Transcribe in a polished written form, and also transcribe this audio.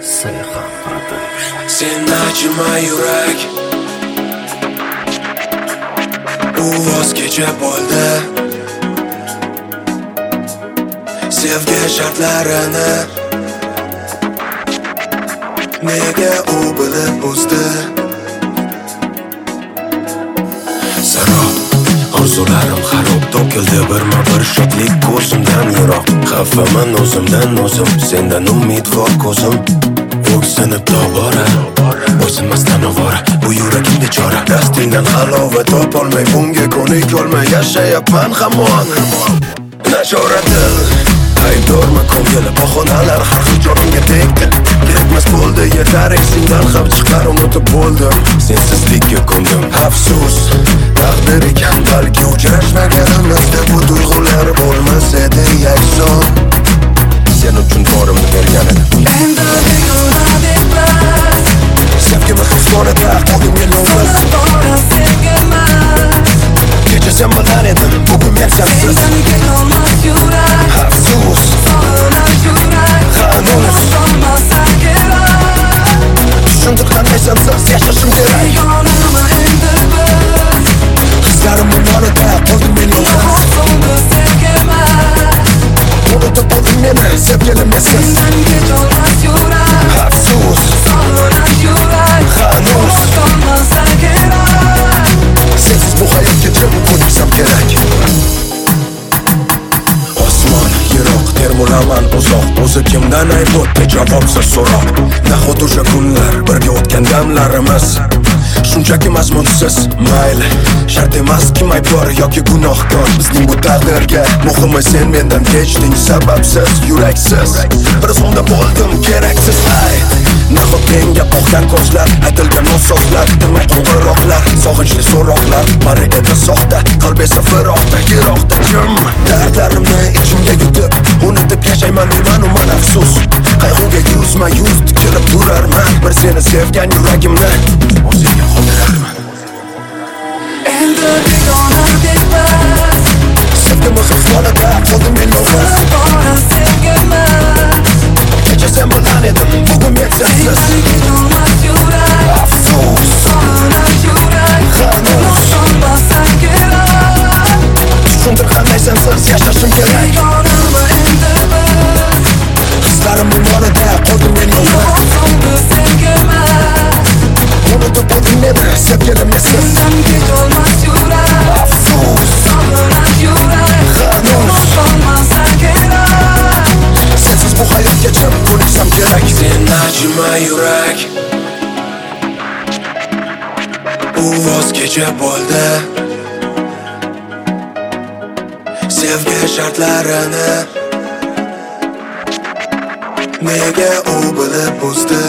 Sen acıma yürek, u voz kechib bo'ldi sevgi shartlarini. Nega u bilib buzdi? Sarob orzularim xarob, to'kildi birma-bir shodlik ko'zimdan yiroq. Xafaman o'zimdan o'zim, sendan umidvor ko'zim o'ksinib tobora, o'zimmasdan ovora. Bu yuragim bechora, dastingdan halovat topolmay, bunga ko'nikolmay yashayapman hamon. Nachoratil aybdorman, ko'ngil bahonalar har xil jonimga tegdi. Kerakmas bo'ldi, yetar esingdan ham chiqar, unutib bo'ldim. Sensizlikka ko'ndim, afsus taqdir ekan, balki uchrashmaganimizda bu tuyg'ular bo'lmas edi yakson. Sen uchun borimni bergan edim. Endi begonadekmas, sevgimi his qilib qo'ydim yolg'iz. Kecha sen bilan edim, bugun men sensiz. Sendan ketolmas yurak, Afsus sog'inar yurak, hanuz solmasa kerak. tushuntir qanday sensiz yashashim kerak. Begonaman endi biz, Hislarimning yonida qoldim men yolg'iz. so'nggi sevgimas, Unutib bo'ldim meni sevgilim esiz. sendan ketolmas yurak, Afsus sog'inar yurak, hanuz solmasa kerak. sensiz bu hayotga jim ko'niksam kerak. Osmon yiroq, termulaman uzoq, o'zi kimdan aybotdi javobsiz so'roq. Nahot o'sha kunlar birga o'tgan damlarimiz shunchaki mazmunsiz. Mayli, shart emas kim aybdor yoki gunohkor bizning bu taqdirga. Muhimi sen mendan kechding sababsiz, yuraksiz. Bir sonda bo'ldim keraksiz. Nahot menga boqgan ko'zlar, aytilgan so'zlar, demak qo'ng'iroqlar, sog'inchli so'roqlar bari edi soxta, qalb esa firoqda, yiroqda jim. Dardlarimni ichimga yutib, unutib yashayman deyman man afsus. Qayg'uga yuzma-yuz tikilib turarman, bir seni sevgan yuragimni o'zingga qoldirarman. Endi begonadekmas, Sevgimi his qilib qoldim men yolg'iz. bora sevgimas, Kecha sen bilan edim, bugun men sensiz. sendan ketolmas yurak, Afsus sog'inar yurak, hanuz solmasa kerak. tushuntir qanday sensiz yashashim kerak. Begonaman endi biz, Hislarimning yonida qoldim men yolg'iz. so'nggi sevgimas, Unutib bo'ldim meni sevgilim esiz. sendan ketolmas yurak, Afsus sog'inar yurak, hanuz solmasa kerak. sensiz bu hayotga jim ko'niksam kerak. Sen acıma yurak, u voz kechib bo'ldi sevgi shartlarini. Nega u bilib buzdi?